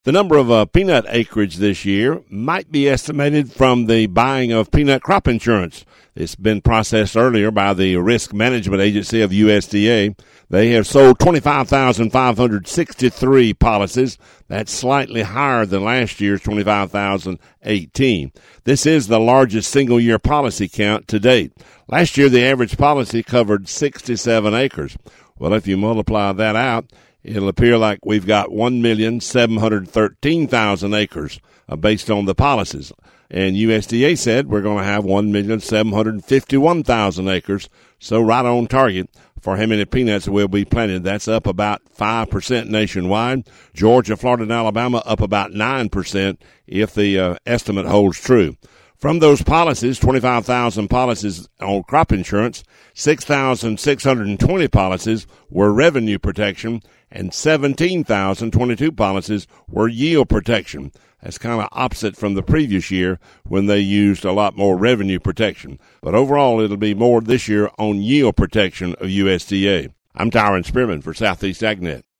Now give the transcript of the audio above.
The number of peanut acreage this year might be estimated from the buying of peanut crop insurance. It's been processed earlier by the Risk Management Agency of USDA. They have sold 25,563 policies. That's slightly higher than last year's 25,018. This is the largest single-year policy count to date. Last year, the average policy covered 67 acres. Well, if you multiply that out, it'll appear like we've got 1,713,000 acres based on the policies. And USDA said we're going to have 1,751,000 acres, so right on target for how many peanuts will be planted. That's up about 5% nationwide. Georgia, Florida, and Alabama up about 9% if the estimate holds true. From those policies, 25,000 policies on crop insurance, 6,620 policies were revenue protection, and 17,022 policies were yield protection. That's kind of opposite from the previous year when they used a lot more revenue protection. But overall, it'll be more this year on yield protection of USDA. I'm Tyron Spearman for Southeast AgNet.